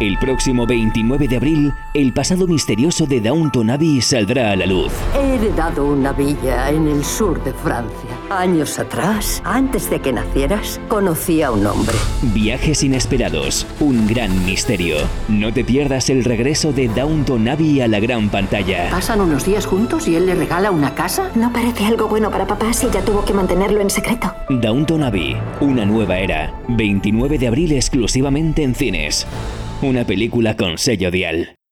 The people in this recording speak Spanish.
El próximo 29 de abril, el pasado misterioso de Downton Abbey saldrá a la luz. He heredado una villa en el sur de Francia. Años atrás, antes de que nacieras, conocí a un hombre. Viajes inesperados, un gran misterio. No te pierdas el regreso de Downton Abbey a la gran pantalla. ¿Pasan unos días juntos y él le regala una casa? No parece algo bueno para papá si ya tuvo que mantenerlo en secreto. Downton Abbey, una nueva era. 29 de abril exclusivamente en cines. Una película con sello Dial.